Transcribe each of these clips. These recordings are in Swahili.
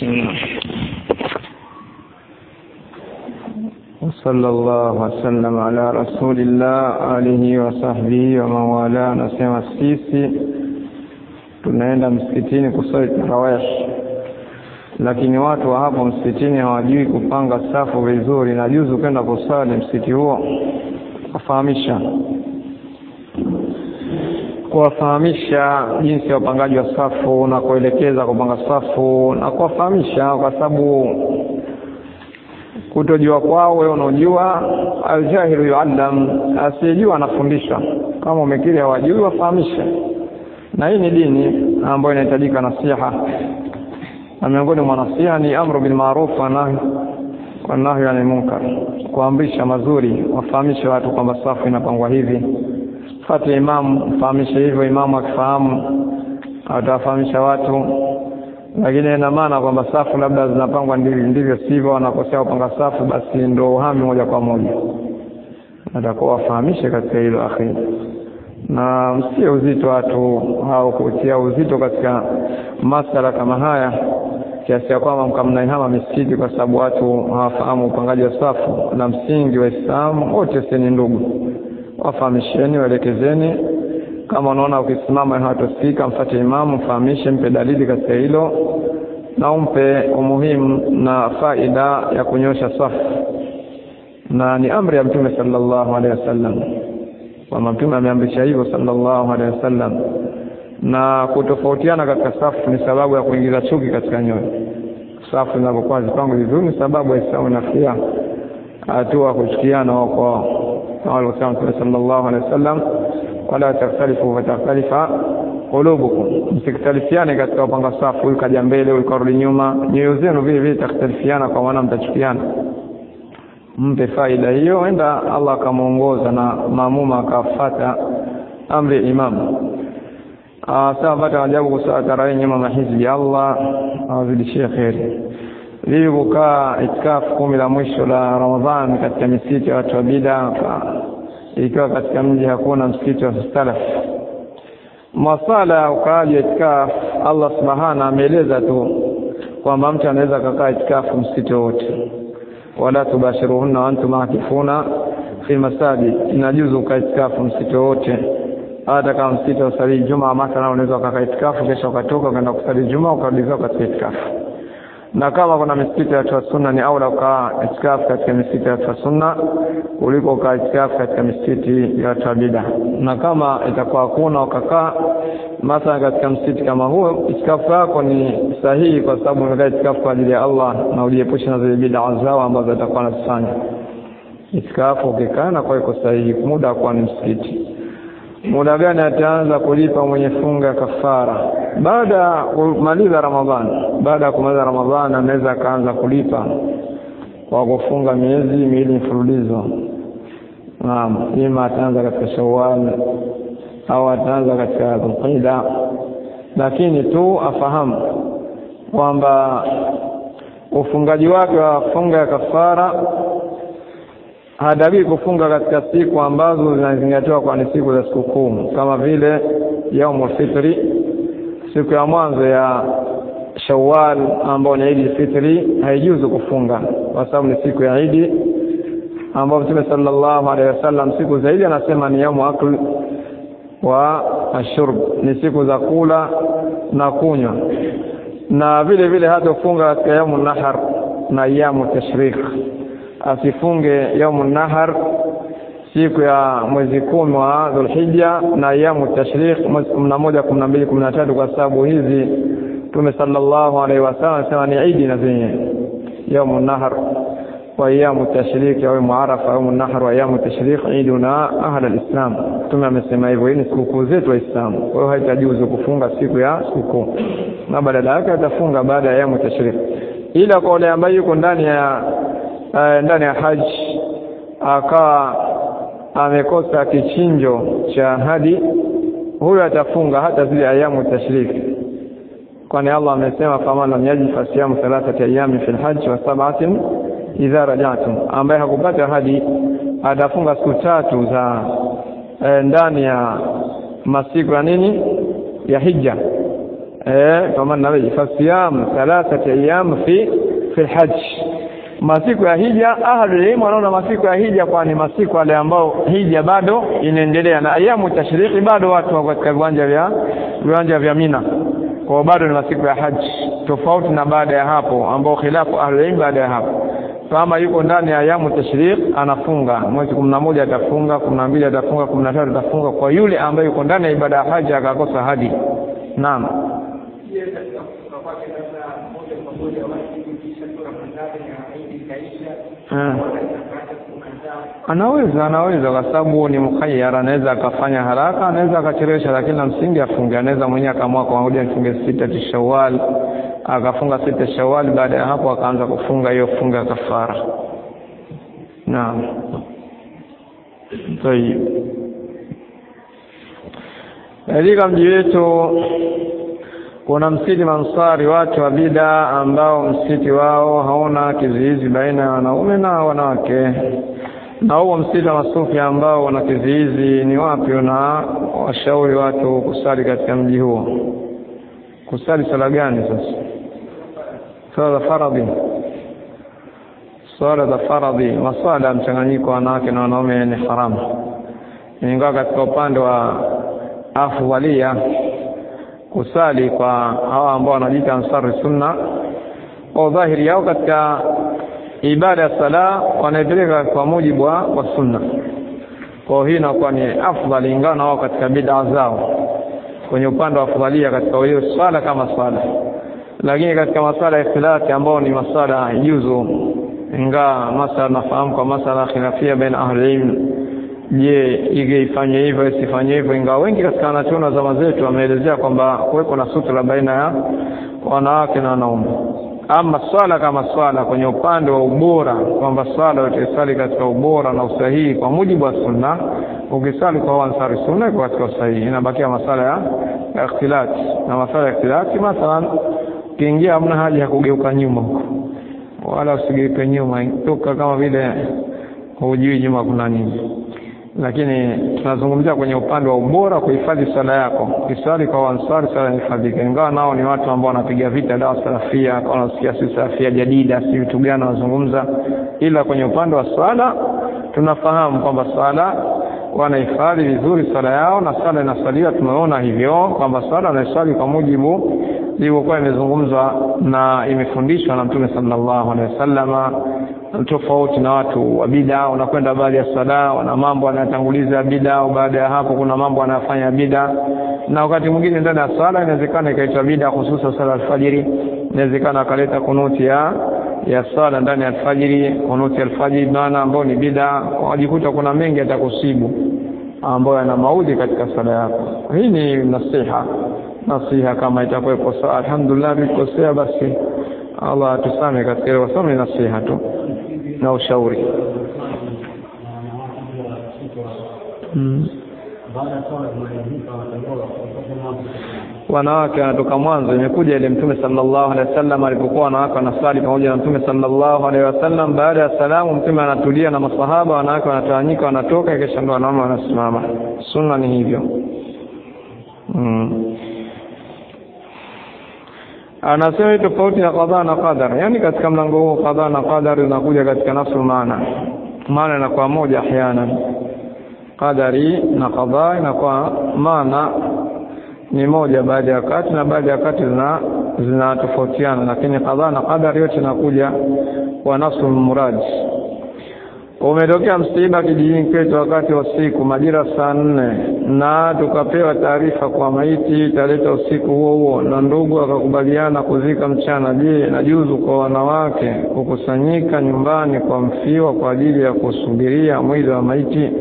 وصلى الله وسلم على رسول الله آله وصحبه ومن والاه. Nasema sisi tunaenda msikitini kusali tarawih, lakini watu wa hapo msikitini hawajui kupanga safu vizuri, na juzu kwenda kusali msikiti huo kuwafahamisha jinsi ya upangaji wa safu na kuelekeza kupanga safu na kuwafahamisha, kwa sababu kutojua kwao wewe unajua, aljahilu yuallam, asiyejua anafundisha. Kama umekiri hawajui wafahamisha, na hii ni dini ambayo inahitajika nasiha, na miongoni mwa nasiha ni amru bil ma'ruf wa nahy anil munkar, kuamrisha mazuri, wafahamishe watu kwamba safu inapangwa hivi. Fati imam fahamisha hivyo, imamu akifahamu atafahamisha watu. Lakini ina maana kwamba safu labda zinapangwa ndivyo sivyo, wanakosea kupanga safu, basi ndio uhami moja kwa moja. Natakuwa wafahamishe katika hilo akhiri, na msie uzito watu au kutia uzito katika masala kama haya kiasi kwamba mkamnaihama misikiti kwa sababu watu hawafahamu upangaji wa safu. Na msingi wa Uislamu wote sisi ni ndugu, wafahamisheni, waelekezeni. Kama unaona ukisimama hawatosika, mfuate imamu, mfahamishe, mpe dalili katika hilo, na umpe umuhimu na faida ya kunyosha safu. Na ni amri ya Mtume sallallahu alaihi wasallam, kwa Mtume ameamrisha hivyo sallallahu alaihi wasallam. Na kutofautiana katika safu ni sababu ya kuingiza chuki katika nyoyo. Safu zinapokuwa zipangwa vizuri ni sababu ya Uislamu nafikia hatua kuchukiana kwa wale sallallahu alaihi wasallam, wala taktalifu wa taktalifa qulubukum, msikitalifiane katika upanga safu, ukaja mbele ukarudi nyuma, nyoyo zenu vile vile taktalifiana, kwa maana mtachukiana. Mpe faida hiyo, enda Allah akamuongoza na maamuma akafuata amri imam. Sawa, baada ajabu kusali tarawih nyuma mahizbi, Allah awazidishie khairi. Kukaa itikafu 10 la mwisho la Ramadhani katika misikiti ya watu wa bid'a, ikiwa katika mji hakuna msikiti wa salaf. Masala ukaaji itikafu, Allah subhanahu ameeleza tu kwamba mtu anaweza kukaa itikafu msikiti wote, wala tubashiruhunna wa antum akifuna fi masajid, inajuzu kukaa itikafu msikiti wote. Hata kama msikiti wa sali Jumaa mathalan, unaweza kukaa itikafu kisha ukatoka ukaenda kusali Jumaa ukarudi katika itikafu. Na kama kuna misikiti ya sunna, ni aula kukaa itikafu katika misikiti ya sunna kuliko kukaa itikafu katika misikiti ya bid'a. Na kama itakuwa hakuna ukakaa mathalan katika msikiti kama huo, itikafu yako ni sahihi, kwa sababu umekaa itikafu kwa ajili ya Allah na ujiepusha na zile bid'a zao ambazo zitakuwa nazifanya. Itikafu ukikaa na kwa iko sahihi, muda kwa ni msikiti. Muda gani ataanza kulipa mwenye funga kafara? Baada kumaliza Ramadhani. Baada ya kumaliza Ramadhani anaweza kaanza kulipa kwa kufunga miezi 2 mfululizo. Naam, ima ataanza katika Shawwal au ataanza katika Dhulqa'da, lakini tu afahamu kwamba ufungaji wake wa funga ya kafara hadawi kufunga katika siku ambazo zinazingatiwa kwa ni siku za sikukuu, kama vile yaumul fitri, siku ya mwanzo ya Shawwal ambayo ni Eid al-Fitri, haijuzu kufunga kwa sababu ni siku ya Eid ambayo Mtume sallallahu alaihi wasallam siku zaidi anasema ni yaumu akl wa ashurb, ni siku za kula na kunywa. Na vile vile hata kufunga katika yaumun nahar na ayamu tashrik, asifunge yaumun nahar siku ya mwezi 10 wa Dhulhijja na ayamu tashrik mwezi 11, 12, 13, kwa sababu hizi Mtume sallallahu alaihi wasallam anasema ni Eid na zenye yaumun nahar wa ayamu tashrik, au Arafa, yaumun nahar wa ayamu tashrik Eiduna ahli alislam. Mtume amesema hivyo, ni sikukuu zetu wa Islam. Kwa hiyo haitajuzu kufunga siku ya sikukuu, na badala yake atafunga baada ya ayamu tashrik. Ila kwa wale ambao yuko ndani ya haji akawa amekosa kichinjo cha hadi, huyo atafunga hata zile ayamu tashrik, kwani Allah amesema faman lam yajid fasiyamu 3 ayami fil hajj wa 7 idha raja'tum. Ambaye hakupata hadi atafunga siku 3 za ndani ya masiku ya nini ya hija, kama nabii fasiyam 3 ayyam fi al-hajj, masiku ya hija. Ahlul ilm wanaona masiku ya hija kwani masiku yale ambao hija bado inaendelea, na ayamu tashriki bado watu wako katika viwanja vya Mina, kwa bado ni masiku ya haji, tofauti na baada ya hapo ambao khilafu ahlul ilm baada ya hapo. Kama yuko ndani ya ayamu tashriq anafunga mwezi 11 atafunga, 12 atafunga, 13 atafunga, kwa yule ambaye yuko ndani ya ibada ya haji akakosa hadi. Naam. Anaweza kwa sababu ni mukhayyar, anaweza akafanya haraka, anaweza akachelewesha, lakini na msingi afunge. Anaweza mwenyewe akaamua kwa ngoja nifunge 6 Shawwal, akafunga 6 Shawwal, baada ya hapo akaanza kufunga hiyo funga kafara. Naam. Tayeb. Katika mji wetu kuna msikiti Mansari, watu wa bid'a ambao msikiti wao hauna kizuizi baina ya wanaume na wanawake. Na huo msikiti wa masufi ambao wana kizuizi ni wapi? Na washauri watu kusali katika mji huo. Kusali sala gani sasa? Sala faradhi. Sala za faradhi, masala mchanganyiko wanawake na wanaume ni haramu. Ingawa katika upande wa afdalia kusali kwa hawa ambao wanajiita ansari sunna, kwa dhahiri yao katika ibada ya sala wanaipeleka kwa mujibu wa sunna. Kwa hiyo inakuwa ni afdali, ingawa wao katika bid'a zao kwenye upande wa afdalia katika hiyo swala kama swala. Lakini katika masala ya ikhtilafi ambao ni masala juzu, ingawa masala nafahamu kwa masala khilafia baina ahli ilm, je ifanye hivyo isifanye hivyo, ingawa wengi katika wanachuoni zama zetu wameelezea kwamba kuweko na sutra baina ya wanawake na wanaume. Ama swala kama swala kwenye upande wa ubora, kwamba swala utasali katika ubora na usahihi kwa mujibu wa sunna, ukisali kwa ansari sunna kwa katika usahihi, inabakia masala ya ikhtilati. Na masala ya ikhtilati mathalan kiingia hamna haja ya kugeuka nyuma wala usigeuke nyuma, toka kama vile hujui nyuma kuna nini. Lakini tunazungumzia kwenye upande wa ubora, kuhifadhi sala yako. Kisali kwa ansari sala ihifadhike, ingawa nao ni watu ambao wanapiga vita dawa salafia, kwa nasikia si salafia jadida, si vitu gani wanazungumza. Ila kwenye upande wa sala tunafahamu kwamba sala wanahifadhi vizuri sala yao, na sala inasaliwa tumeona hivyo kwamba sala inasali kwa mujibu ilivyokuwa imezungumzwa na imefundishwa na Mtume sallallahu alaihi wasallama. Tofauti na watu wa bid'a, wanakwenda baada ya sala wana mambo wanatanguliza bid'a, baada ya hapo kuna mambo wanafanya bid'a. Na wakati mwingine ndani ya sala inawezekana ikaitwa bid'a, hususan sala alfajiri, inawezekana akaleta kunuti ya sala ndani ya alfajiri, kunuti ya alfajiri maana ambao ni bid'a, wajikuta kuna mengi yatakusibu ambayo yana maudhi katika sala yako. Hii ni nasiha kama itakuwa sawa, alhamdulillah. Bikosea basi Allah tusame katika wasome nasiha tu na ushauri. Wanawake wanatoka mwanzo, imekuja ile Mtume sallallahu alaihi wasallam alipokuwa wanawake wanasali pamoja na Mtume sallallahu alaihi wasallam, baada ya salamu Mtume anatulia na masahaba, wanawake wanatawanyika wanatoka, kisha ndo wanaume wanasimama. Sunna ni hivyo. Anasema tofauti na qadha na qadar, yani katika mlango huu qadha na qadar unakuja katika nafsi maana na kwa moja ahyana. Qadari na qadha na kwa maana ni moja baada ya wakati, na baada ya wakati zinatofautiana, lakini qadha na qadar yote inakuja kwa nafsi murad. Umetokea msiba kijijini kwetu wakati wa usiku majira saa 4, na tukapewa taarifa kwa maiti italeta usiku huo, na ndugu akakubaliana kuzika mchana. Je, najuzu kwa wanawake kukusanyika nyumbani kwa mfiwa kwa ajili ya kusubiria mwili wa maiti?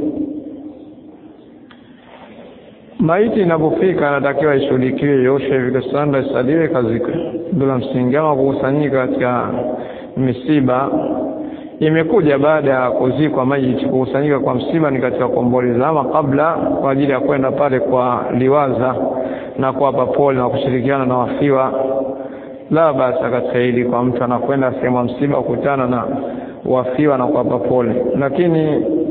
Maiti inapofika inatakiwa ishughulikiwe, yoshe vikasanda, isaliwe, kazika bila msingi. Ama kukusanyika katika misiba imekuja baada ya kuzikwa maiti. Kukusanyika kwa msiba ni katika kuomboleza, ama kabla kwa ajili ya kwenda pale kwa liwaza na kuwapa pole na kushirikiana na wafiwa, la basa katika hili. Kwa mtu anakwenda sehemu ya msiba kukutana na wafiwa na kuwapa pole. Lakini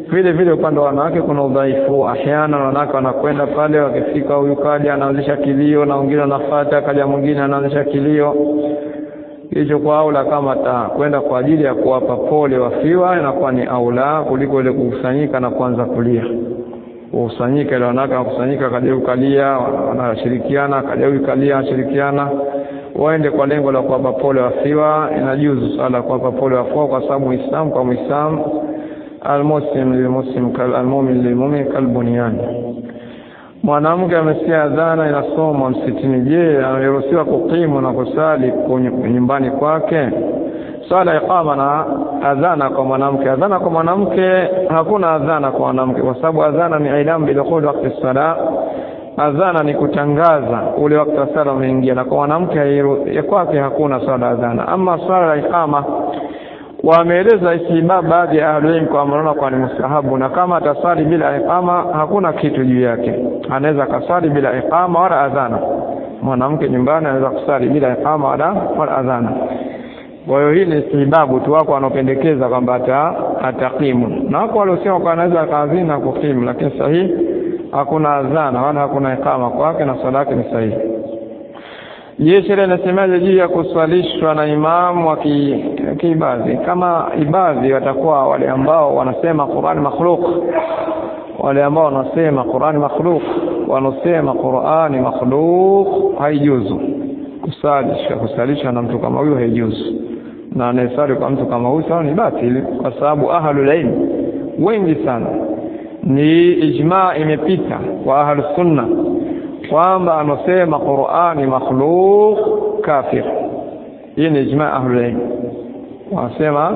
Vile vile upande wa wanawake kuna udhaifu. Ahyana wanawake wanakwenda pale, wakifika huyu kaja anaanzisha kilio na wengine wanafuata, kaja mwingine anaanzisha kilio. Hicho kwa aula kama kwenda kwa ajili ya kuwapa pole wafiwa inakuwa ni aula kuliko ile kukusanyika na kuanza kulia. Kukusanyika ile wanawake wakusanyika kaja ukalia wanashirikiana, kaja ukalia wanashirikiana, waende kwa lengo la kuwapa pole wafiwa. Inajuzu sala kuwapa pole wafiwa kwa sababu Muislamu kwa Muislamu, al-muslim lil-muslim kal-mu'min lil-mu'min kal-bunyan. Mwanamke amesikia adhana inasomwa msikitini, je, anaruhusiwa kukimu na kusali nyumbani kwake? Swala iqama na adhana kwa mwanamke. Adhana kwa mwanamke, hakuna adhana kwa mwanamke kwa sababu adhana ni ilamu bidukhul waqti salat. Adhana ni kutangaza ule wakati wa sala umeingia, na kwa mwanamke kwake hakuna swala adhana. Ama swala iqama wameeleza istihbab baadhi ya ahlul kwa maana kwa ni mustahabu, na kama atasali bila iqama hakuna kitu juu yake. Anaweza kasali bila iqama wala adhana. Mwanamke nyumbani anaweza kusali bila iqama wala adhana. Kwa hiyo hii ni istihbabu tu, wako wanapendekeza kwamba ataqimu, na wako waliosema kwa anaweza kaazini na kukimu, lakini sahihi hakuna adhana wala hakuna iqama kwake na sala yake ni sahihi. Sheria inasemaje juu ya kuswalishwa na imamu wa kiibadhi? Kama ibadhi watakuwa wale ambao wanasema Qur'an makhluq, wale ambao wanasema Qur'an makhluq, wanasema Qur'an makhluq, haijuzu kusalisha na mtu kama huyo, haijuzu. Na anayesali kwa mtu kama huyo ni batili, kwa sababu ahlul ilm wengi sana, ni ijma imepita kwa ahlus sunna kwamba anasema Qur'ani makhluq kafir. Hii ni ijma ahlul ilm. Wasema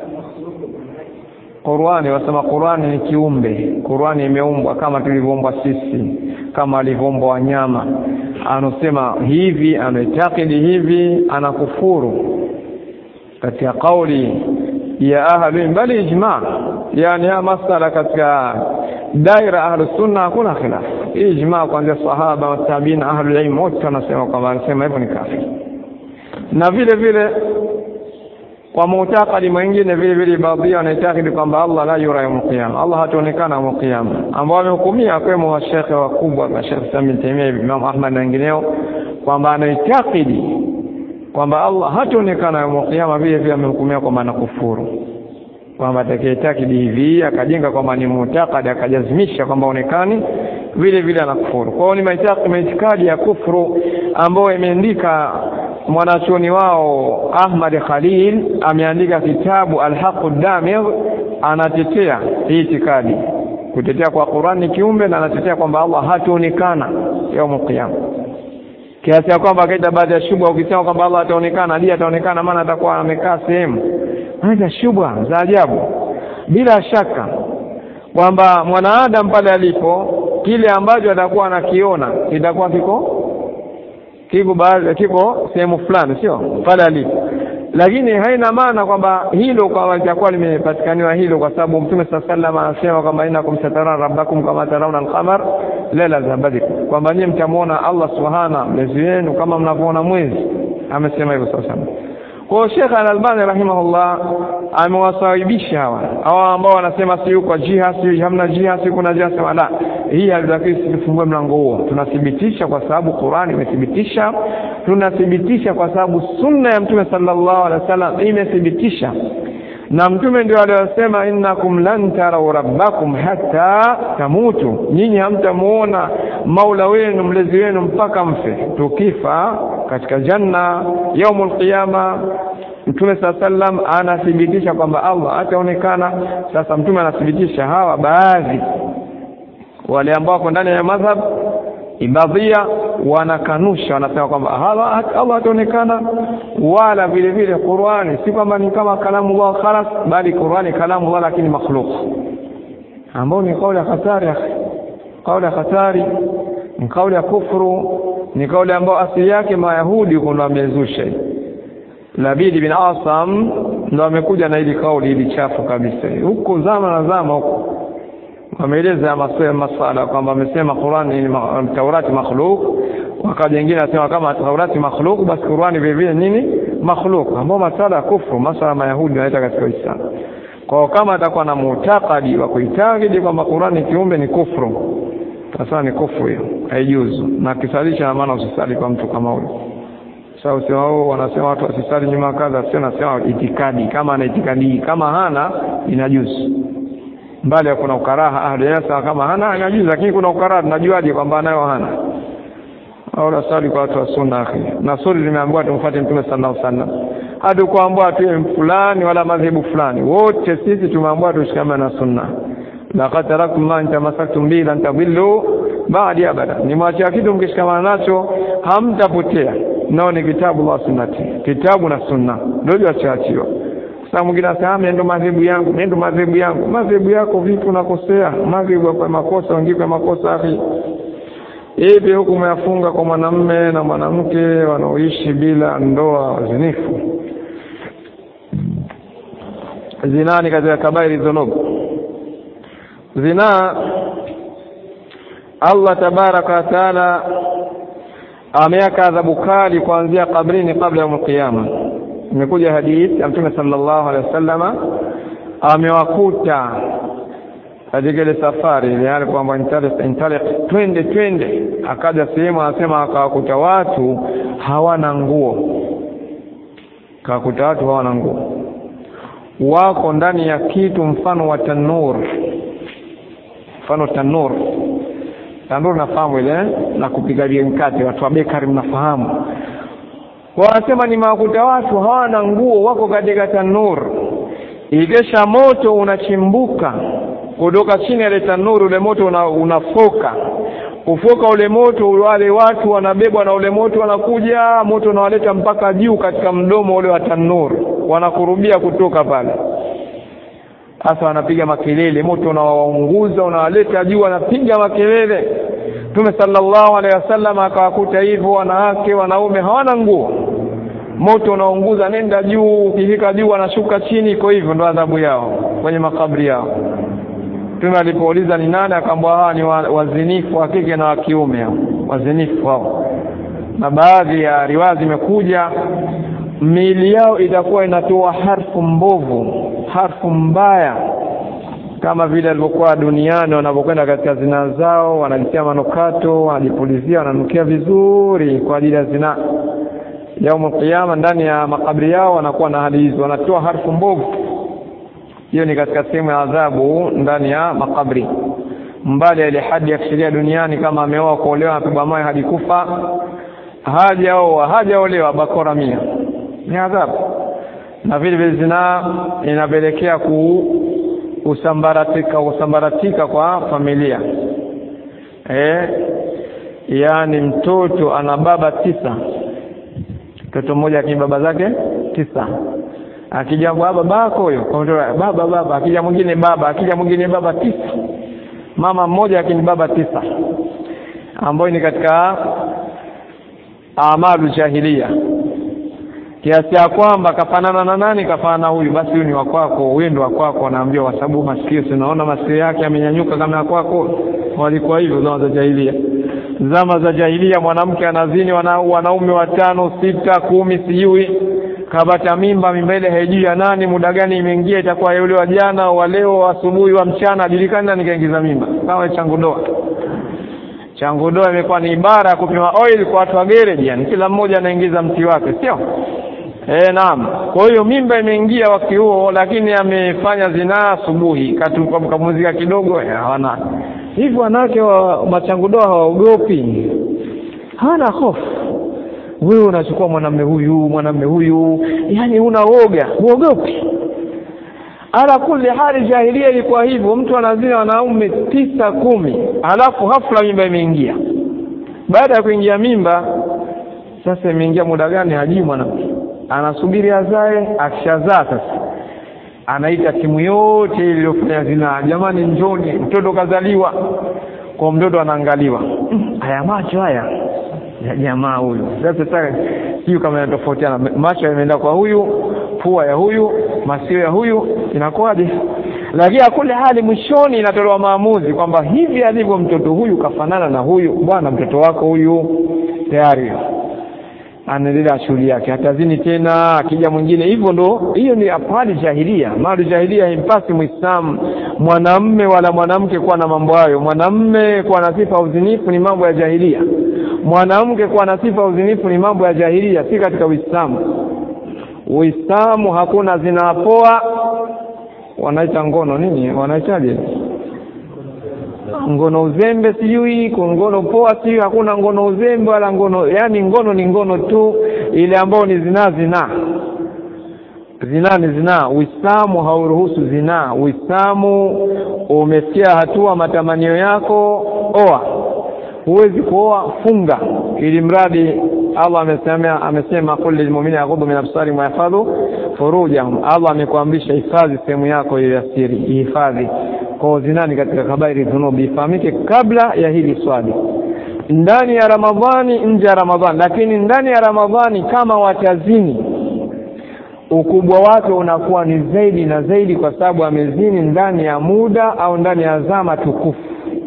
Qur'ani ni kiumbe, Qur'ani imeumbwa kama tulivyoumbwa sisi, kama alivyoumbwa wanyama. Anasema hivi, anaitakidi hivi, anakufuru katika kauli ya ahlul, bali ijma. Yani ya masala katika daira ahlus sunna hakuna khilaf. Ijma kuanzia sahaba wa tabi'in, ahlul ilm wote wanasema kwamba anasema hivyo ni kafir. Na vile vile kwa mu'taqadi mwingine vile vile baadhi wanaitakidi kwamba Allah la yura yawm qiyama, Allah hataonekana yawm qiyama, ambao wamehukumia kwa mashekhe wakubwa kama Sheikh Sami Taimia, Imam Ahmad na wengineo, kwamba anaitakidi kwamba Allah hataonekana yawm qiyama, vile vile amehukumia kwa maana kufuru. Kwamba atakayetakidi hivi akajenga kwamba ni mu'taqadi akajazimisha kwamba onekani, vile vile anakufuru. Kwa hiyo ni itikadi ya kufuru ambayo imeandika mwanachuoni wao Ahmad Khalil, ameandika kitabu Al-Haqqud Damigh, anatetea hii itikadi, kutetea kwa Qur'ani kiumbe, na anatetea kwamba Allah hataonekana yaum qiyama. Kiasi kwamba kaida baadhi ya shubha ukisema kwamba Allah hataonekana, hadi ataonekana maana atakuwa amekaa sehemu. Haya shubha za ajabu. Bila shaka kwamba mwanadamu pale alipo, kile ambacho atakuwa anakiona kitakuwa kiko sehemu fulani, sio pale alipo. Lakini haina maana kwamba hilo kwa litakuwa limepatikaniwa hilo, kwa sababu Mtume sallallahu anasema kwamba innakum satarana rabbakum kama tarawna al-qamar layla al-badr, kwamba nyinyi mtamuona Allah subhanahu mlezi wenu kama mnavyoona mwezi. Amesema hivyo sasa. Kwa Sheikh Al-Albani rahimahullah amewasaibisha hawa ambao wanasema si kwa jiha, si hamna jiha, si kuna jiha, sema la, hii halitaki tufungue mlango huo. Tunathibitisha kwa sababu Qur'ani imethibitisha, tunathibitisha kwa sababu sunna ya Mtume sallallahu alaihi wasallam imethibitisha. Na Mtume ndio aliyosema innakum lan taraw rabbakum hatta tamutu, nyinyi hamtamuona Mola wenu mlezi wenu mpaka mfe. Tukifa katika janna yaumul qiyama, Mtume sallam anathibitisha kwamba Allah ataonekana. Sasa Mtume anathibitisha, hawa baadhi wale ambao wako ndani ya madhhab ibadhia wanakanusha, wanasema kwamba Allah ataonekana, wala vile vile Qur'ani si kwamba ni kama kalamullah khalas, bali Qur'ani kalamullah lakini makhluq, ambao ni kauli ya hatari. Kauli ya hatari ni kauli ya kufuru, ni kauli ambayo asili yake Mayahudi ndio wamezusha. Labid bin Asam ndio amekuja na hili kauli hili chafu kabisa huko zama na zama huko. Wameeleza masala kwamba amesema Qur'ani ni Taurati makhluq, wakati wengine anasema kama Taurati makhluq basi Qur'ani vile vile nini makhluq, ambao masala kufuru, masala Mayahudi wanaita katika Uislamu. Kwa kama atakuwa na mutakadi wa kuitakidi kwamba Qur'ani kiumbe ni kufuru, sasa ni kufuru hiyo, haijuzu. Na kisalisha maana usisali kwa mtu kama huyo. Sasa wao wanasema watu wasisali nyuma kadha, sio nasema itikadi, kama ana itikadi, kama hana inajuzu. Mbali kuna ukaraha ahliyasa, kama hana inajuzu, lakini kuna ukaraha tunajuaje kwamba nayo hana? Au nasali kwa watu wa sunna akhi. Na suri limeambiwa tumfuate Mtume sallallahu alaihi wasallam. Hadi kuambiwa tu fulani wala madhehebu fulani. Wote sisi tumeambiwa tushikamane na sunna. Laqad tarakum ma intamasaktum bi lan tadillu ba'di abada. Ni mwachia kitu mkishikamana nacho hamtapotea. Nao ni kitabu wa sunnati. Kitabu na sunna. Ndio achaachiwa. Sasa mwingine anasema ndio madhehebu yangu, ndio madhehebu yangu. Madhehebu yako vipi unakosea? Madhehebu kwa makosa, wengine kwa makosa akhi. Hivi hukumu yafunga kwa mwanamume na mwanamke wanaoishi bila ndoa wazinifu. Zina ni katika kabairi dhunub. Zina Allah tabaraka wa taala ameweka adhabu kali kuanzia kabrini kabla ya kiyama. Imekuja hadithi ya Mtume sallallahu alaihi wasallama amewakuta katika ile safari ile alipoambiwa intalik twende, akaja sehemu anasema akawakuta watu hawana nguo. Akawakuta watu hawana nguo, wako ndani ya kitu mfano wa tanur. Mfano tanur nafahamu ile na kupiga mkate, watu wa bakery mnafahamu. Wanasema ni makuta watu hawana nguo, wako katika tanur. Ikesha moto unachimbuka kutoka chini ya tanuru, ule moto unafoka. Ufoka ule moto, wale watu wanabebwa na ule moto, wanakuja moto unawaleta mpaka juu katika mdomo ule wa tanuru, wanakurubia kutoka pale. Sasa wanapiga makelele, moto unawaunguza, unawaleta juu, wanapiga makelele. Mtume sallallahu alaihi wasallam akawakuta hivyo, wanawake wanaume hawana nguo, moto unaunguza, nenda juu, ukifika juu anashuka chini. Kwa hivyo ndo adhabu yao kwenye makaburi yao. Mtume alipouliza ni nani, akaambia hawa ni wazinifu wa kike na wa kiume, wazinifu hao. Na baadhi ya riwaya zimekuja miili yao itakuwa inatoa harfu mbovu, harfu mbaya, kama vile alivyokuwa duniani wanapokwenda katika zina zao, wanajitia manukato, wanajipulizia, wananukia vizuri kwa ajili ya zina. Yaumul Qiyama ndani ya makaburi yao wanakuwa na hali hizo, wanatoa harfu mbovu. Hiyo ni katika sehemu ya adhabu ndani ya makaburi. Mbali ya ile hadi ya kisheria duniani, kama ameoa kuolewa apigwa mawe hadi kufa, hajaolewa bakora 100, ni adhabu. Na vile vile zina inapelekea usambaratika kwa familia. Yani mtoto ana baba 9. Mtoto mmoja akini baba zake 9. Akija babako huyo, baba, akija mwingine baba, akija mwingine baba 9. Mama mmoja akini baba 9. Ambayo ni katika amalu jahiliya. Kiasi ya kwamba kafanana na nani, kafanana na huyu, basi huyu ni wa kwako, wewe ndio wa kwako. Anaambia kwa sababu masikio, unaona masikio yake amenyanyuka kama ya kwako. Walikuwa hivyo zama za jahiliya. Zama za jahiliya mwanamke anazini wanaume 5, 6, 10 sijui. Kabata mimba ile haijui ya nani, muda gani imeingia, itakuwa yule wa jana wa leo, asubuhi wa mchana, ajulikana nani kaingiza mimba. Kama changudoa. Changudoa imekuwa ni ibara ya kupima oil kwa watu wa garage, yani kila mmoja anaingiza mti wake, sio? Naam. Kwa hiyo mimba imeingia wakati huo, lakini amefanya zinaa asubuhi, kapumzika kidogo, hawana. Hivi wanawake wa machangudoa hawaogopi. Hana hofu. Wewe unachukua mwanamume huyu, yani una woga, huogopi. Ala kulli hali jahiliya ilikuwa hivyo, mtu anazina wanaume 9, 10, alafu hafla mimba imeingia. Baada ya kuingia mimba, sasa imeingia muda gani hajui mwanamke. Anasubiri azae, akishazaa sasa anaita timu yote iliyofanya zina, jamani njoni, mtoto kazaliwa. Kwa mtoto anaangaliwa, haya macho haya ya jamaa huyu. Sasa sio kama yanatofautiana, macho yameenda kwa huyu, pua ya huyu, masikio ya huyu, inakuwaje? Lakini kule hali mwishoni inatolewa maamuzi kwamba hivi alivyo mtoto huyu kafanana na huyu, bwana mtoto wako huyu tayari. anaendelea shughuli yake, hatazini tena. Akija mwingine hivyo, ndo hiyo ni afali jahiliya. Mali jahiliya himpasi Muislamu mwanamume wala mwanamke kuwa na mambo hayo. Mwanamume kuwa na sifa uzinifu ni mambo ya jahiliya, mwanamke kuwa na sifa uzinifu ni mambo ya jahiliya, si katika Uislamu. Uislamu hakuna zina poa, wanaita ngono nini, wanaitaje ngono uzembe, sijui ngono poa, sijui. Hakuna ngono uzembe wala ngono, yani ngono ni ngono tu, ile ambayo ni zina ni zina. Uislamu hauruhusu zina. Uislamu umefikia hatua matamanio yako oa, huwezi kuoa, funga, ili mradi Allah amesema kulli almu'minina yaghuddu min absarihim wa yahfadhu furujahum. Allah amekuamrisha hifadhi sehemu yako ya siri, hifadhi. Kwa zinani katika kabairi dhunubi ifahamike kabla ya hili swali. Ndani ya Ramadhani, nje ya Ramadhani. Lakini ndani ya Ramadhani kama watazini, ukubwa wake unakuwa ni zaidi na zaidi, kwa sababu amezini ndani ya muda au ndani ya zama tukufu.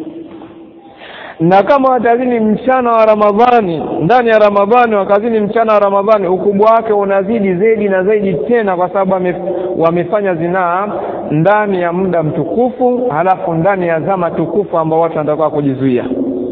Na kama watazini mchana wa Ramadhani, ndani ya Ramadhani wakazini mchana wa Ramadhani, ukubwa wake unazidi zaidi na zaidi tena, kwa sababu wamefanya zinaa ndani ya muda mtukufu, halafu ndani ya zama tukufu ambao watu wanataka kujizuia.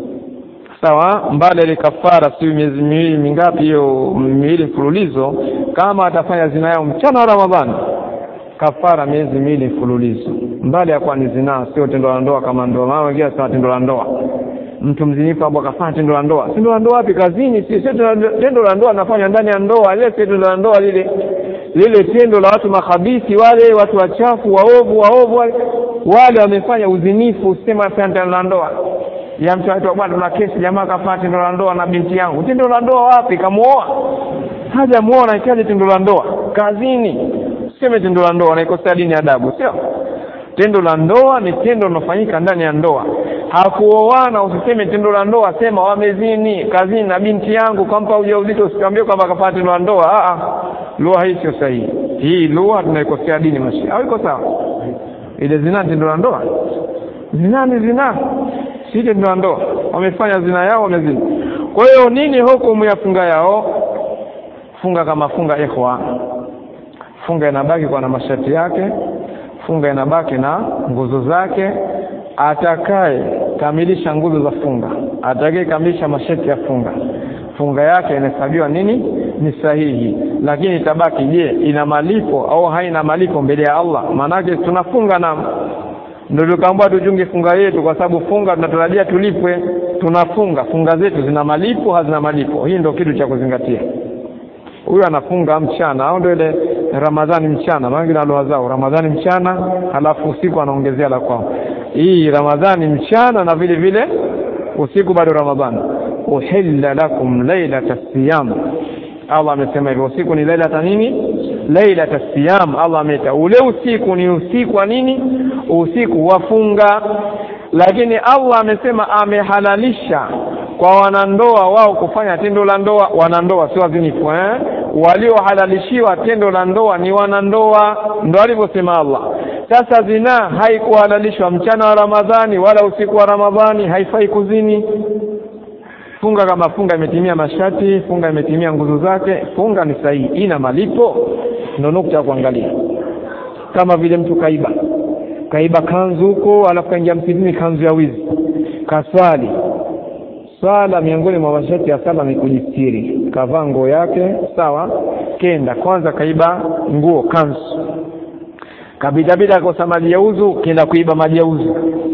Sawa, mbali ile kafara si miezi miwili mingapi, hiyo miwili mfululizo. Kama atafanya zinaa yao mchana wa Ramadhani, kafara miezi miwili mfululizo, mbali ya kwa ni zinaa, sio tendo la ndoa kama ndoa. Mama wengine sana tendo la ndoa, mtu mzinifu hapo akafanya tendo la ndoa. Tendo la ndoa wapi? Kazini. Si tendo la ndoa anafanya ndani ya ndoa. Ile tendo la ndoa lile tendo la watu makhabisi, wale watu wachafu, waovu wale wamefanya uzinifu. Usema tendo la ndoa ya mtu aitwa bwana, tuna kesi, jamaa kafanya tendo la ndoa na binti yangu. Tendo la ndoa wapi? Kamuoa? Hajamuoa, ikaje tendo la ndoa? Kazini. Useme tendo la ndoa naikosea dini adabu, sio? Tendo la ndoa ni tendo linalofanyika ndani ya ndoa. Hakuoana, usiseme tendo la ndoa, sema wamezini kazini na binti yangu, kampa ujauzito, usikwambie kwamba kafanya tendo la ndoa. Lugha hii sio sahihi. Hii lugha tunaikosea dini mashi. Haiko sawa. Ile zina tendo la ndoa. Zina ni zina. Si tendo la ndoa. Wamefanya zina yao, wamezini. Kwa hiyo nini hukumu ya funga yao? Funga kama funga ikhwa. Funga inabaki kwa na masharti yake. Funga inabaki na nguzo zake. Atakaye kamilisha nguzo za funga, atakaye kamilisha masharti ya funga yake inahesabiwa nini? Ni sahihi. Lakini itabaki, je, ina malipo au haina malipo mbele ya Allah? Maanake tunafunga na ndio tukaambiwa tujunge funga yetu, kwa sababu funga tunatarajia tulipwe. Funga zetu zina malipo, hazina malipo. Hii ndio kitu cha kuzingatia. Huyu anafunga mchana, au ndio ile Ramadhani mchana, maana ngine aloa zao Ramadhani mchana, halafu usiku anaongezea la kwao. Hii Ramadhani mchana na vile vile usiku bado Ramadhani. Uhilla lakum lailata siyam. Allah amesema hivyo, usiku ni lailata nini? Lailata siyam. Allah ameita ule usiku ni usiku wa nini? Usiku wa funga. Lakini Allah amesema amehalalisha kwa wanandoa wao kufanya tendo la ndoa. Wanandoa sio wazinifu, waliohalalishiwa tendo la ndoa ni wanandoa, ndio alivyosema Allah. Sasa zina haikuhalalishwa mchana wa Ramadhani wala usiku wa Ramadhani, haifai kuzini. Funga kama funga imetimia masharti, funga imetimia nguzo zake, funga ni sahihi, ina malipo, ndio nukta ya kuangalia. Kama vile mtu kaiba kanzu huko, alafu kaingia msikitini kanzu ya wizi, kaswali swala miongoni mwa masharti ya sala ni kujistiri, kavaa nguo yake sawa, kenda kwanza kaiba nguo kanzu, kabida kosa maji ya uzu, kenda kuiba maji ya uzu.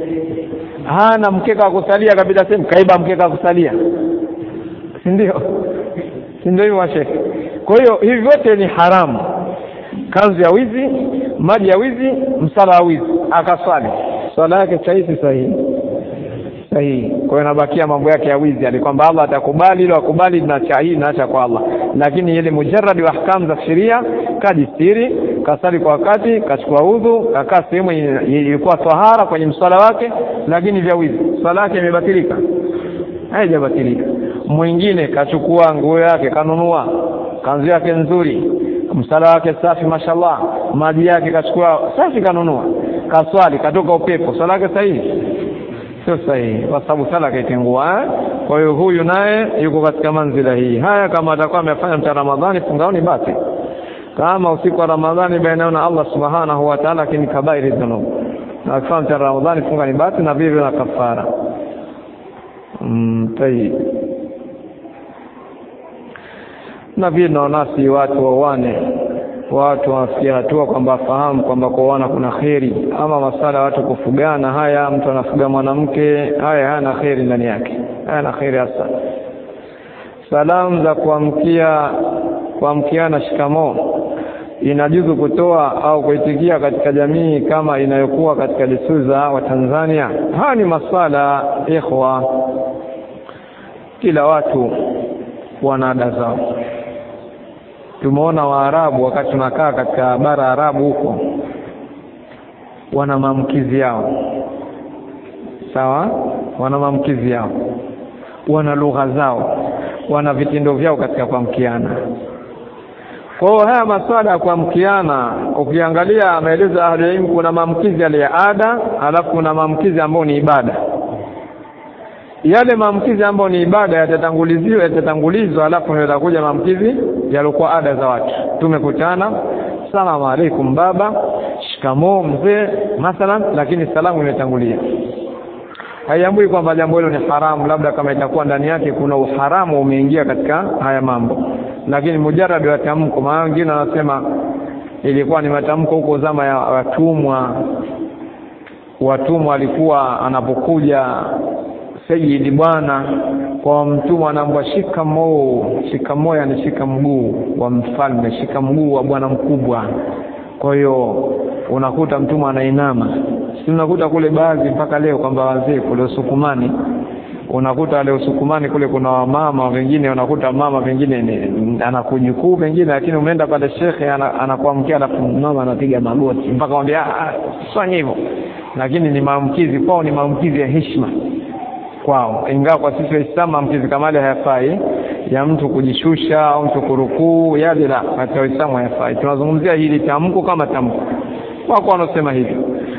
Hana mkeka kusalia, kabida sema kaiba mkeka kusalia, si ndio hivyo washe? Kwa hiyo hivi vyote ni haramu. Kanzu ya wizi, maji ya wizi, msala wa wizi, akaswali, swala yake sahihi. Kwa hiyo nabakia mambo yake ya wizi, alikwamba Allah atakubali, ile akubali na chahi naacha kwa Allah. Lakini ile mujarrad wa ahkam za sheria, kajistiri, kasali kwa wakati, kachukua udhu, kakaa sehemu ilikuwa tahara kwenye msala wake, lakini vya wizi, swala yake imebatilika? Haijabatilika. Mwingine kachukua nguo yake, kanunua kanzu yake nzuri, msala wake safi mashallah, maji yake kachukua safi, kanunua, kaswali, katoka upepo, swala yake sahihi? sio sahihi kwa sababu sala kaitengua. Kwa hiyo huyu naye yuko katika manzila hii. Haya kama atakuwa amefanya mchana Ramadhani fungaoni basi. Kama usiku wa Ramadhani baina na Allah Subhanahu wa Ta'ala kini kabairi dhunub. Na kama mchana Ramadhani funga ni basi na vile na kafara. Na vile nasi watu waone, watu wafikia hatua kwamba fahamu kwamba kuoana kuna khairi. Ama masala watu kufugana haya, mtu anafuga mwanamke, haya hana khairi ndani yake, hana khairi hasa. Salamu za kuamkiana shikamoo inajuzu kutoa au kuitikia katika jamii kama inayokuwa katika desturi za wa Tanzania. Haya ni masala ikhwa, kila watu wana ada zao. Tumeona Waarabu wakati tunakaa katika bara Arabu huko wana maamkizi yao. Sawa? Wana maamkizi yao. Wana lugha zao, wana vitendo vyao katika kuamkiana. Kwa hiyo haya masuala ya kuamkiana ukiangalia maelezo ya ahli ilmu, kuna maamkizi yale ya ada, alafu kuna maamkizi ambayo ni ibada. Yale maamkizi ambayo ni ibada yatatangulizwa, alafu ndio yatakuja maamkizi yaliokuwa ada za watu. Tumekutana, salamu alaykum baba, shikamoo mzee mathalan, lakini salamu imetangulia. Haiambui kwamba jambo hilo ni haramu, labda kama itakuwa ndani yake kuna uharamu umeingia katika haya mambo. Lakini mujarrad wa tamko, maana wengine wanasema ilikuwa ni matamko huko zama ya watumwa alikuwa anapokuja sayyidi bwana kwa mtumwa anaambia shikamoo yani shika mguu wa mfalme, shika mguu wa bwana mkubwa. Kwa hiyo unakuta mtumwa anainama. Si unakuta kule baadhi mpaka leo kwamba wazee kule Usukumani, unakuta leo Usukumani kule kuna wamama wengine, unakuta mama wengine anakujukuu wengine, lakini umeenda pale shekhe anakuamkia alafu mama anapiga magoti mpaka anambia fanya hivyo. Lakini ni maamkizi kwao, ni maamkizi ya heshima kwao. Ingawa kwa sisi Waislamu maamkizi kama ile hayafai, ya mtu kujishusha au mtu kurukuu, yale la katika Uislamu hayafai. Tunazungumzia hili tamko kama tamko. Wako wanasema hivyo.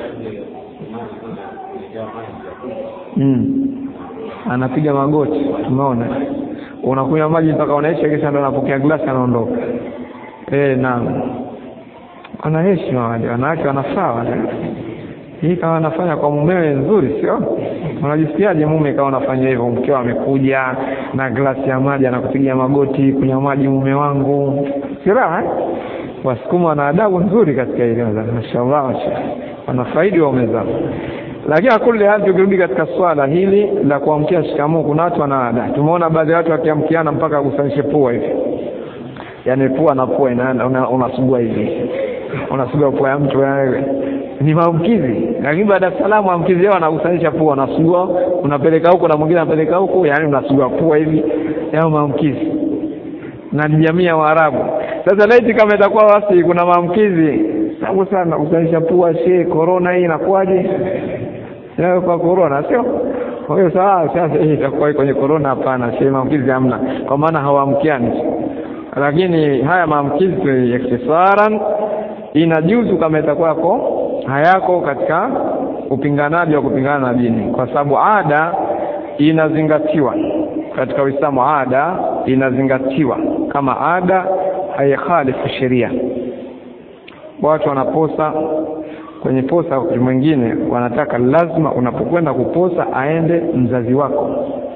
Anapiga magoti, tumeona. Unakunywa maji mpaka unaisha, kisha ndo anapokea glasi anaondoka. Naam. Ana heshima wale wanawake, wanafaa. Hii kama anafanya kwa mumewe nzuri, sio? Unajisikiaje mume kama anafanya hivyo, mkeo amekuja na glasi ya maji anakupigia magoti, kunywa maji mume wangu? Si raha? Wasukuma na adabu nzuri katika ile, mashaallah, wanafaidi waume zao. Lakini akule hadi ukirudi katika swala hili la kuamkia shikamoo, kuna watu wana ada. Tumeona baadhi ya watu wakiamkiana mpaka kusanishe pua hivi. Yaani pua na pua unasugua hivi. Unasugua pua ya mtu wewe. Ni maamkizi. Lakini baada ya salamu maamkizi yao anakusanisha pua, unasugua, unapeleka huko na mwingine anapeleka huko, yani unasugua pua hivi. Yao maamkizi. Na ni jamii ya Waarabu. Sasa laiti kama itakuwa wasi kuna maamkizi, sababu sana kusanisha pua, corona hii inakuaje? Leo kwa corona sio? Kwa hiyo sasa hii itakuwa kwenye corona? Hapana, si maamkizi hamna, kwa maana hawaamkiani. Lakini haya maamkizi yaktisaran inajuzu kama itakuwa hayako katika upinganaji wa kupingana na dini, kwa sababu ada inazingatiwa katika Uislamu. Ada inazingatiwa kama ada haikhalifu sheria. Watu wanaposa kwenye posa mwingine, wanataka lazima unapokwenda kuposa aende mzazi wako.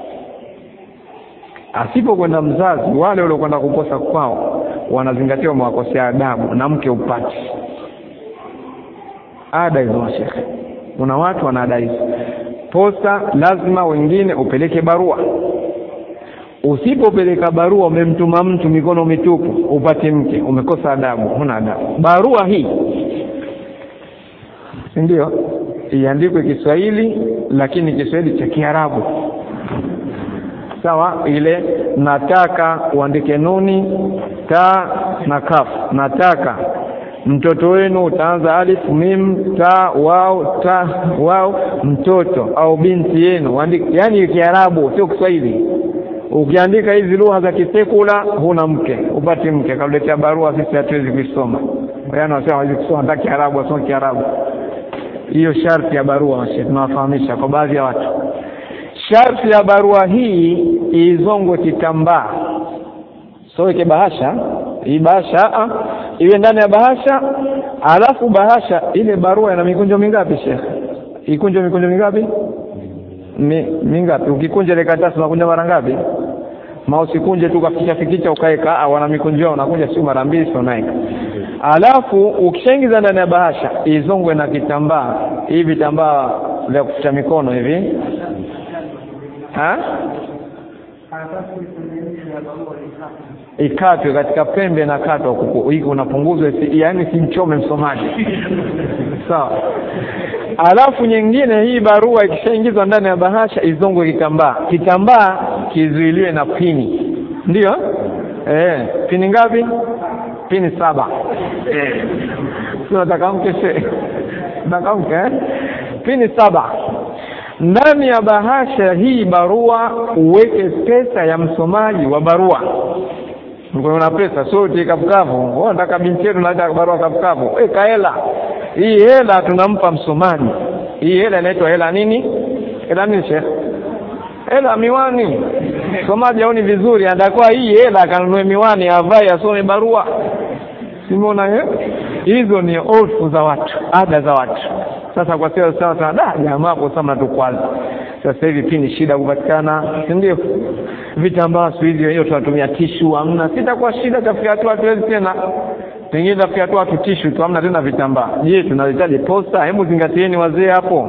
Asipokwenda mzazi, wale waliokwenda kuposa kwao wanazingatiwa mwakosea adabu na mke upati. Ada hizo shekhe. Kuna watu wanadai posa lazima wengine upeleke barua. Usipopeleka barua, umemtuma mtu mikono mitupu upate mke, umekosa adabu, huna adabu. Barua hii ndio iandikwe Kiswahili, lakini Kiswahili cha Kiarabu. Sawa? Ile nataka uandike nuni, ta na kaf. Nataka mtoto wenu utaanza alif, mim, ta, wao, ta, wao, mtoto au binti yenu uandike, yani Kiarabu sio Kiswahili. Ukiandika hizi lugha za kisekula huna mke, upate mke. Kauletea barua sisi hatuwezi kusoma. Yaani wasema hawezi kusoma hata Kiarabu, wasoma Kiarabu. Hiyo sharti ya barua tunawafahamisha kwa baadhi ya watu. sharti ya barua hii izongwe kitambaa, sio ile bahasha. Hii bahasha iwe ndani ya bahasha, alafu bahasha ile barua ina mikunjo mingapi Sheikh? Mikunjo mingapi? Mingapi? Ukikunja ile karatasi unakunja mara ngapi? Usikunje tu kaficha ukaeka, wana mikunjo unakunja si mara mbili sio naika. Alafu ukishaingiza ndani ya bahasha izongwe na kitambaa, hivi vitambaa vya kufuta mikono hivi. Ikatwe katika pembe na katwa hiki unapunguzwa, yani simchome msomaji. Sawa. Alafu nyingine, hii barua ikishaingizwa ndani ya bahasha izongwe kitambaa kizuiliwe na pini. Ndio? Pini ngapi? Pini 7. Sio takamkeshe. Pini 7. Ndani ya bahasha hii barua uweke pesa ya msomaji wa barua. Una pesa sote kapukavu. Nataka binti yetu nataka barua kapukavu. Weka hela. Hii hela tunampa msomaji. Hii hela inaitwa hela nini? Hela nini Sheikh? Hela miwani. Msomaji haoni vizuri, atakuwa hii hela akanunue miwani avae asome barua. Simona hizo ni ofu za watu, ada za watu. Sasa kwa sawa jamaa hapo sasa mnatukwaza. Sasa hivi pini shida kupatikana, si ndio? Vitambaa hiyo tunatumia tishu, hamna. Sitakuwa shida tafikia watu tena. Pengine tafikia watu tishu tu, hamna tena vitambaa. Je, tunahitaji posta? Hebu zingatieni wazee hapo.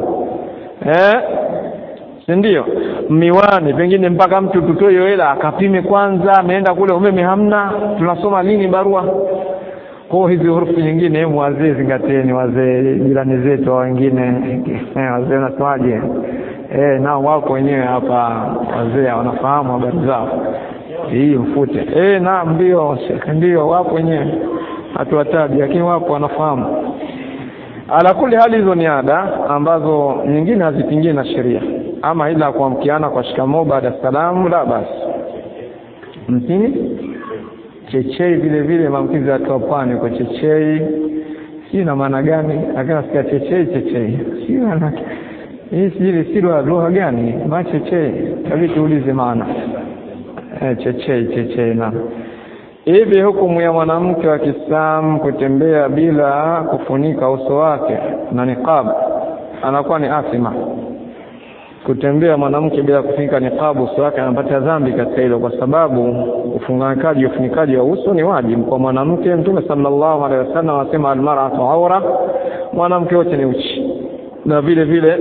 Si ndio? Miwani pengine mpaka mtu tutoe hela akapime kwanza, ameenda kule umeme hamna, tunasoma lini barua? Kwa hizo hurufi nyingine wazee zingatieni, wazee jirani zetu wengine wazee naswaje? Nao wako wenyewe hapa, wazee wanafahamu habari zao. Hii mfute. Naam ndio wapo wenyewe. Hatuwataji lakini wapo wanafahamu. Ala kuli hali hizo ni ada ambazo nyingine hazipingii na sheria. Ama ila kuamkiana kwa shikamoo baada ya salamu la basi. Mtini chechei vile maamkizi ya topani kwa chechei. Si na maana gani? Lakini sikia chechei. Si maana hii si lugha gani? Chechei. Tabii tuulize maana. Chechei na. Hivi hukumu ya mwanamke wa Kiislamu kutembea bila kufunika uso wake na niqab anakuwa ni athima. Kutembea mwanamke bila kufunika niqab uso wake anapata dhambi katika hilo, kwa sababu ufunikaji wa uso ni wajibu kwa mwanamke. Mtume sallallahu alaihi wasallam anasema almar'atu awra, mwanamke wote ni uchi. Na vile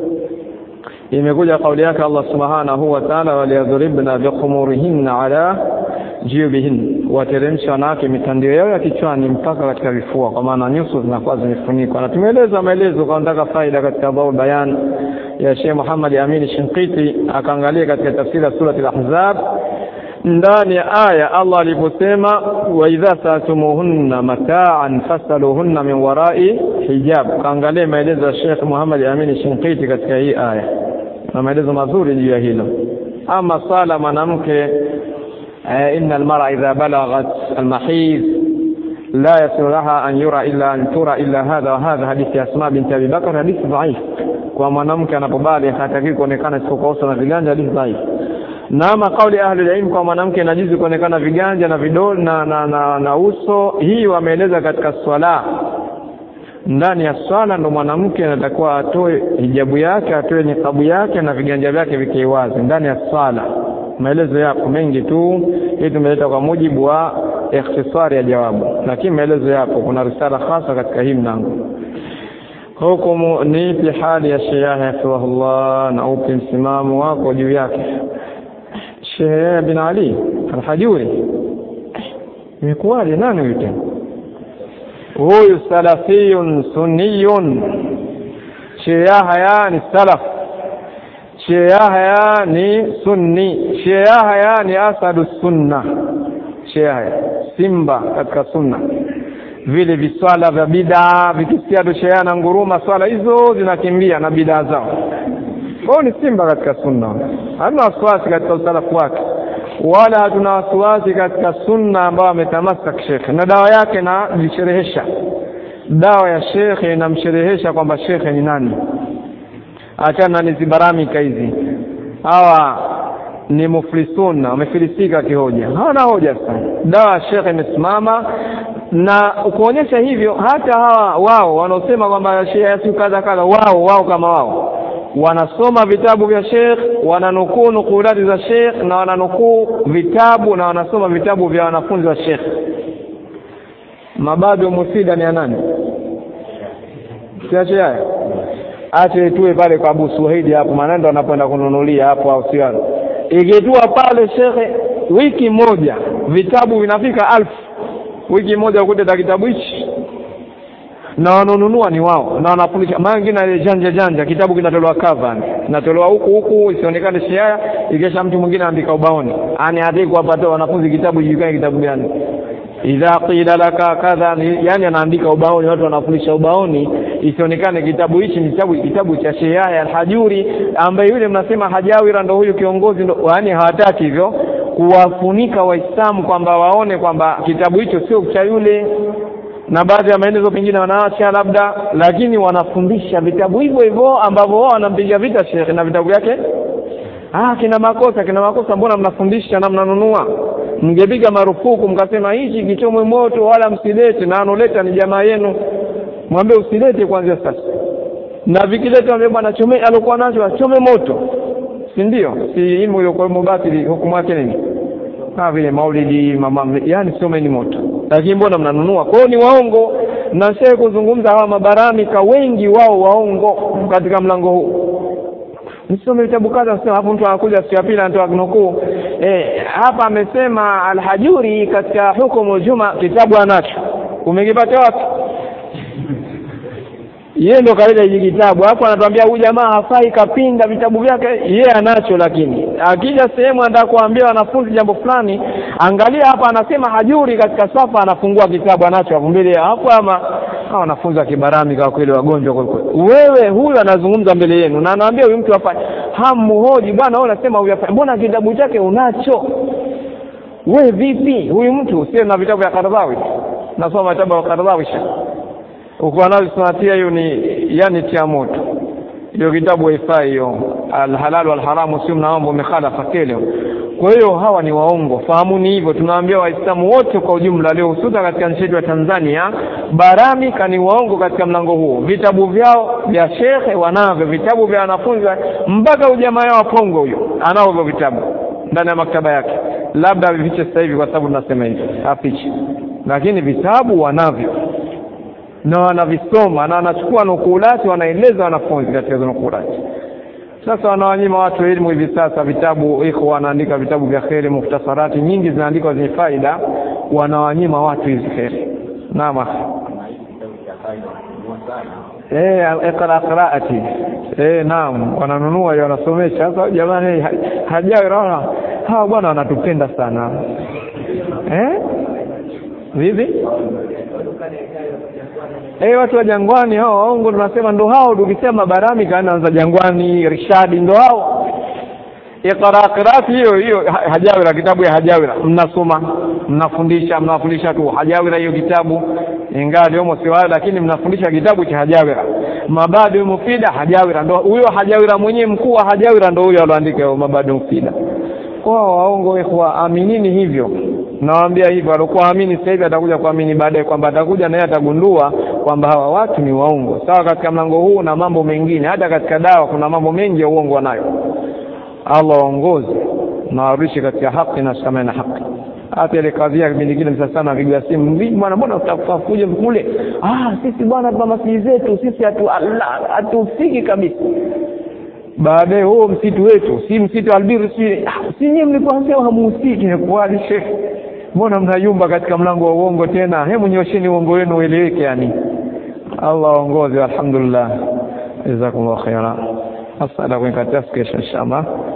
imekuja kauli yake Allah subhanahu wa ta'ala, waliyadhribna bikhumurihinna ala jiyubihin, wateremsha wanawake mitandio yao ya kichwani mpaka katika vifua, kwa maana nyuso zinakuwa zimefunikwa. Na tumeeleza maelezo kwa nataka faida katika Dhaul Bayan ya Sheikh Muhammad Amin Shinqiti, akaangalia katika tafsiri ya sura al-Ahzab ndani ya aya Allah aliposema wa idha sa'tumuhunna mata'an fasaluhunna min wara'i hijab. Kaangalia maelezo ya Sheikh Muhammad Amin Shinqiti katika hii aya, na maelezo mazuri juu ya hilo. Ama sala mwanamke, inna almar'a idha balaghat almahid la yasiru laha an yura illa hadha wa hadha, hadithi Asma bint Abi Bakr, hadithi dhaif. Kwa mwanamke anapobali hataki kuonekana isipokuwa uso na viganja, hadithi dhaif. Na ama kauli ahli ilm kwa mwanamke inajizu kuonekana viganja na vidole na uso, hii wameeleza katika swala. Ndani ya swala ndo mwanamke anatakuwa atoe hijabu yake, atoe niqabu yake na viganja vyake vikae wazi ndani ya swala. Maelezo yapo mengi tu, hii tumeleta kwa mujibu wa ikhtisari ya jawabu, lakini maelezo yapo, kuna risala hasa katika hii mlango. Hukumu ni fi hali ya shiyaha Allah, na upi msimamo wako juu yake? Sheikh bin Ali al-Hajuri imekuwaje? Nani yule? Huyu salafiyun sunniyun. Shiyaha yani salaf, shiyaha ni sunni, shiyaha ni asadu sunna, shiyaha simba katika sunna. Vile viswala vya bid'a vikisikia shiyaha na nguruma, swala hizo zinakimbia na bid'a zao. Kwa ni simba katika sunna. Hatuna wasiwasi katika usalafu wake, wala hatuna wasiwasi katika sunna ambayo ametamasak Sheikh na dawa yake, na jisherehesha dawa ya Sheikh inamsherehesha kwamba Sheikh ni nani. Achana na zibaramika hizi. hawa ni muflisuna, wamefilisika kihoja, hawana hoja sana. Dawa Sheikh imesimama, na kuonyesha hivyo hata hawa wao wanaosema kwamba Sheikh si kadha kadha, wao kama wao wanasoma vitabu vya Sheikh, wananukuu nukulati za Sheikh, na wananukuu vitabu na wanasoma vitabu vya wanafunzi wa Sheikh. Mabadu mufida ni nani? Siache haya, ache tuwe pale kwa Abu Suhaidi hapo, maana ndo anapoenda kununulia hapo, au sio? Ikitua pale Sheikh wiki moja vitabu vinafika 1000, wiki moja ukute kitabu hichi, na wanununua ni wao, na wanafundisha mangine janja kitabu kinatolewa cover, kinatolewa huku isionekane shia, ikisha mtu mwingine andika ubaoni, andika hapa wanafunzi kitabu jijulikane kitabu gani. Idha qila laka kadha, yani anaandika ubaoni, watu wanafundisha ubaoni, isionekane kitabu hichi ni kitabu cha Sheikh Al-Hajuri, ambaye yule mnasema Hajawira ndo huyu kiongozi, ndo yani hawataki hivyo kuwafunika Waislamu kwamba waone kwamba kitabu hicho sio cha yule, na baadhi ya maelezo pengine wanaacha labda, lakini wanafundisha vitabu hivyo ambavyo wao wanampiga vita Sheikh na vitabu vyake. Kina makosa, mbona mnafundisha na mnanunua? Mngepiga marufuku mkasema hichi kichomwe moto wala msilete, na anoleta ni jamaa yenu, mwambie usilete kuanzia sasa, na vikileta mwambie bwana chome alikuwa nacho achome moto, si ndio? Si ilmu ile kwa mubadili hukumu yake nini? Kama vile maulidi yani someni moto, lakini mbona mnanunua? Kwao ni waongo. Na Sheikh kuzungumza hawa mabaramika wengi wao waongo katika mlango huu. Nisome vitabu kadha, sio hapo mtu anakuja siku ya pili anatoa nukuu, hapa amesema Al-Hajuri katika hukumu Juma, kitabu anacho. Umekipata wapi? Yeye ndo kaleta hiki kitabu hapo, anatuambia huyu jamaa hafai, kapinga vitabu vyake, yeye anacho. Lakini akija sehemu anataka kuambia wanafunzi jambo fulani, angalia hapa anasema Hajuri katika safa, anafungua kitabu anacho hapo mbele hapo. Ama wanafunzi wa kibarami kwa kweli wagonjwa kwa kweli. Wewe huyu anazungumza mbele yenu na anaambia huyu mtu hapa hamhoji, bwana wewe unasema huyu hapa, mbona kitabu chake unacho? Wewe vipi? Huyu mtu sio na vitabu vya Qaradawi, nasoma vitabu vya Qaradawi uko nazo tunatia hiyo ni yani tia moto. Hiyo kitabu haifai hiyo, al-halal wal haram sio mnaomba umekhalafa kile. Kwa hiyo hawa ni waongo, fahamuni hivyo. Tunaambia Waislamu wote kwa ujumla leo, hususan katika nchi yetu ya Tanzania, baramika ni waongo katika mlango huo. Vitabu vyao vya Sheikh wanavyo, vitabu vya wanafunzi, mpaka ujamaa wao Pongo huyo anao hivyo vitabu ndani ya maktaba yake. Labda vifiche sasa hivi kwa sababu tunasema hivi, afiche, lakini vitabu wanavyo na wanavisoma, na wanachukua nukulati, wanaeleza wanafunzi katika nukulati. Sasa wanawanyima watu elimu hivi sasa. Vitabu wanaandika vitabu vya khairi, mukhtasarati nyingi zinaandikwa zenye faida, wanawanyima watu hizi khairi. Naam, qiraati naam, wananunua hiyo, wanasomesha. Sasa jamani, Hajawira hawa bwana wanatupenda sana. Vipi? Watu wa Jangwani hao waongo, tunasema ndo hao. Tukisema baramika anaanza Jangwani, Rishadi, ndo hao. Qiraati hiyo Hajawira, kitabu ya Hajawira mnasoma, mnafundisha tu Hajawira hiyo kitabu, ingawa leo sio wao, lakini mnafundisha kitabu cha Hajawira. Mabadu mufida Hajawira, ndo huyo Hajawira mwenyewe, mkuu wa Hajawira ndo huyo aloandika mabadu mufida. Kwa waongo ikhwa, aminini hivyo. Nawaambia hivyo, alikuwa amini sasa hivi atakuja kuamini baadaye, kwamba atakuja na yeye atagundua kwamba hawa watu ni waongo. Sawa, katika mlango huu na mambo mengine, hata katika dawa kuna mambo mengi ya uongo nayo. Allah waongoze na warudishe katika haki na shamana haki. Hata ile kadhia kipindi kile msasa sana viga simu, bwana mbona utakuja kule? Sisi bwana kwa masii zetu sisi hatufiki kabisa. Baadaye huo msitu wetu si msitu Albir, si nyinyi mlipoanza hamuhusiki, ni kwani Sheikh? Mbona mnayumba katika mlango wa uongo tena? Hebu nyosheni uongo wenu ueleweke yani. Allah waongoze, alhamdulillah. Jazakumullahu khairan. Asalamu alaykum, inshallah.